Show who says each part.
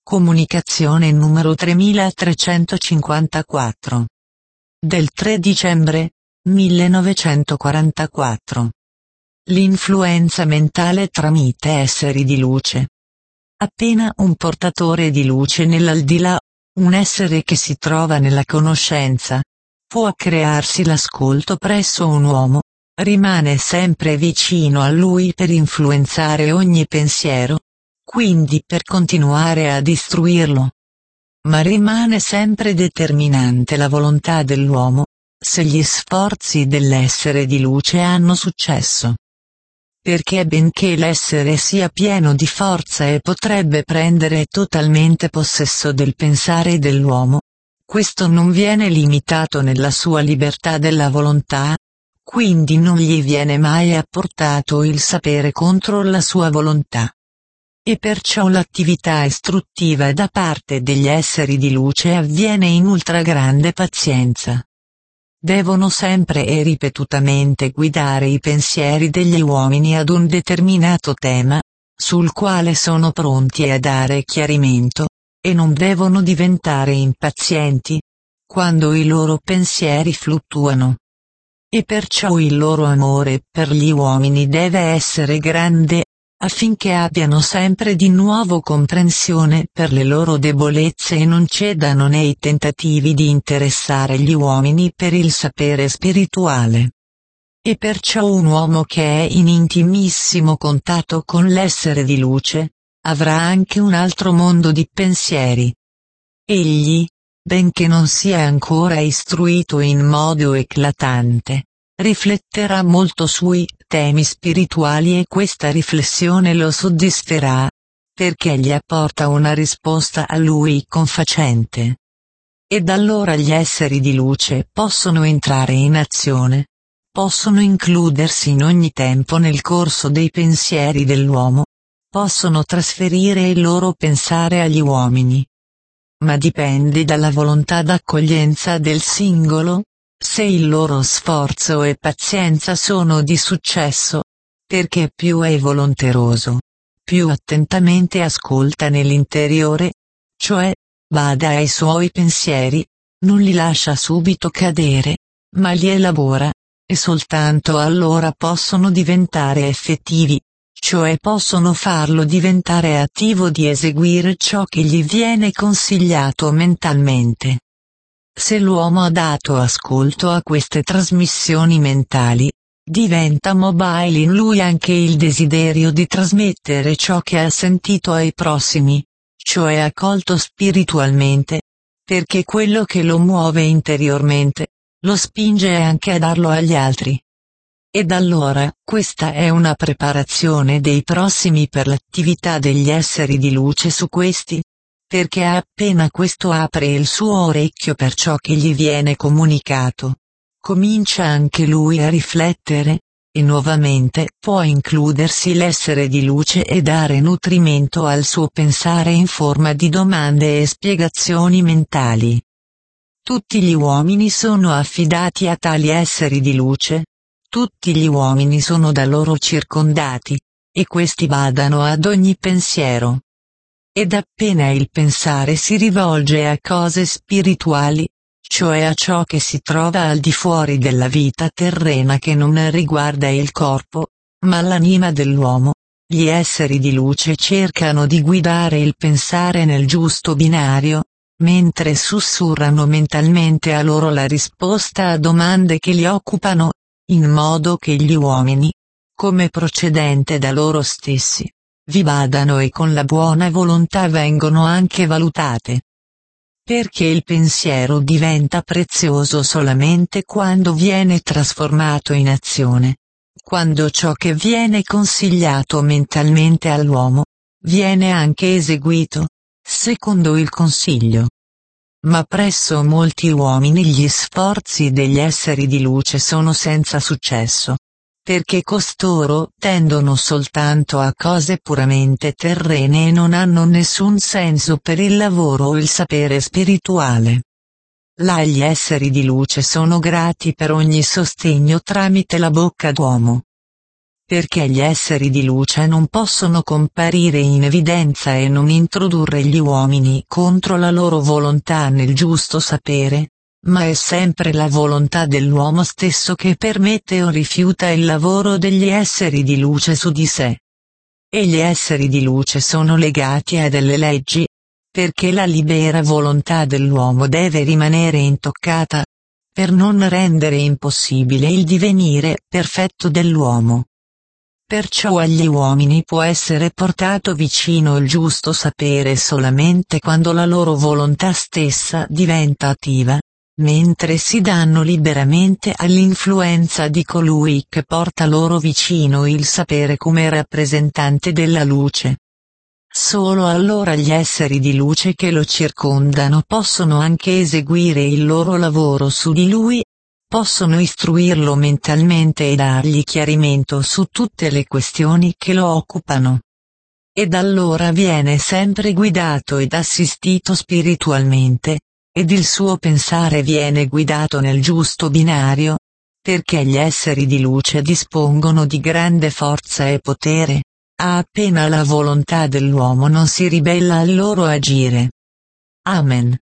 Speaker 1: Comunicazione numero 3354. Del 3 dicembre 1944. L'influenza mentale tramite esseri di luce. Appena un portatore di luce nell'aldilà, un essere che si trova nella conoscenza, può crearsi l'ascolto presso un uomo, rimane sempre vicino a lui per influenzare ogni pensiero, quindi per continuare a istruirlo. Ma rimane sempre determinante la volontà dell'uomo, se gli sforzi dell'essere di luce hanno successo. Perché benché l'essere sia pieno di forza e potrebbe prendere totalmente possesso del pensare dell'uomo, questo non viene limitato nella sua libertà della volontà, quindi non gli viene mai apportato il sapere contro la sua volontà. E perciò l'attività istruttiva da parte degli esseri di luce avviene in ultragrande pazienza. Devono sempre e ripetutamente guidare i pensieri degli uomini ad un determinato tema, sul quale sono pronti a dare chiarimento, e non devono diventare impazienti, quando i loro pensieri fluttuano. E perciò il loro amore per gli uomini deve essere grande, affinché abbiano sempre di nuovo comprensione per le loro debolezze e non cedano nei tentativi di interessare gli uomini per il sapere spirituale. E perciò un uomo che è in intimissimo contatto con l'essere di luce, avrà anche un altro mondo di pensieri. Egli, benché non sia ancora istruito in modo eclatante, rifletterà molto sui temi spirituali e questa riflessione lo soddisferà, perché gli apporta una risposta a lui confacente. Ed allora gli esseri di luce possono entrare in azione, possono includersi in ogni tempo nel corso dei pensieri dell'uomo, possono trasferire il loro pensare agli uomini. Ma dipende dalla volontà d'accoglienza del singolo, se il loro sforzo e pazienza sono di successo, perché più è volonteroso, più attentamente ascolta nell'interiore, cioè, bada ai suoi pensieri, non li lascia subito cadere, ma li elabora, e soltanto allora possono diventare effettivi, cioè possono farlo diventare attivo di eseguire ciò che gli viene consigliato mentalmente. Se l'uomo ha dato ascolto a queste trasmissioni mentali, diventa mobile in lui anche il desiderio di trasmettere ciò che ha sentito ai prossimi, cioè accolto spiritualmente, perché quello che lo muove interiormente, lo spinge anche a darlo agli altri. Ed allora, questa è una preparazione dei prossimi per l'attività degli esseri di luce su questi, perché appena questo apre il suo orecchio per ciò che gli viene comunicato, comincia anche lui a riflettere, e nuovamente può includersi l'essere di luce e dare nutrimento al suo pensare in forma di domande e spiegazioni mentali. Tutti gli uomini sono affidati a tali esseri di luce, tutti gli uomini sono da loro circondati, e questi badano ad ogni pensiero. Ed appena il pensare si rivolge a cose spirituali, cioè a ciò che si trova al di fuori della vita terrena che non riguarda il corpo, ma l'anima dell'uomo, gli esseri di luce cercano di guidare il pensare nel giusto binario, mentre sussurrano mentalmente a loro la risposta a domande che li occupano, in modo che gli uomini, come procedente da loro stessi, vi badano e con la buona volontà vengono anche valutate. Perché il pensiero diventa prezioso solamente quando viene trasformato in azione, quando ciò che viene consigliato mentalmente all'uomo, viene anche eseguito, secondo il consiglio. Ma presso molti uomini gli sforzi degli esseri di luce sono senza successo, perché costoro tendono soltanto a cose puramente terrene e non hanno nessun senso per il lavoro o il sapere spirituale. Là gli esseri di luce sono grati per ogni sostegno tramite la bocca d'uomo. perché gli esseri di luce non possono comparire in evidenza e non introdurre gli uomini contro la loro volontà nel giusto sapere, ma è sempre la volontà dell'uomo stesso che permette o rifiuta il lavoro degli esseri di luce su di sé. E gli esseri di luce sono legati a delle leggi, perché la libera volontà dell'uomo deve rimanere intoccata, per non rendere impossibile il divenire perfetto dell'uomo. Perciò agli uomini può essere portato vicino il giusto sapere solamente quando la loro volontà stessa diventa attiva, mentre si danno liberamente all'influenza di colui che porta loro vicino il sapere come rappresentante della luce. Solo allora gli esseri di luce che lo circondano possono anche eseguire il loro lavoro su di lui, possono istruirlo mentalmente e dargli chiarimento su tutte le questioni che lo occupano. Ed allora viene sempre guidato ed assistito spiritualmente, ed il suo pensare viene guidato nel giusto binario, perché gli esseri di luce dispongono di grande forza e potere, appena la volontà dell'uomo non si ribella al loro agire. Amen.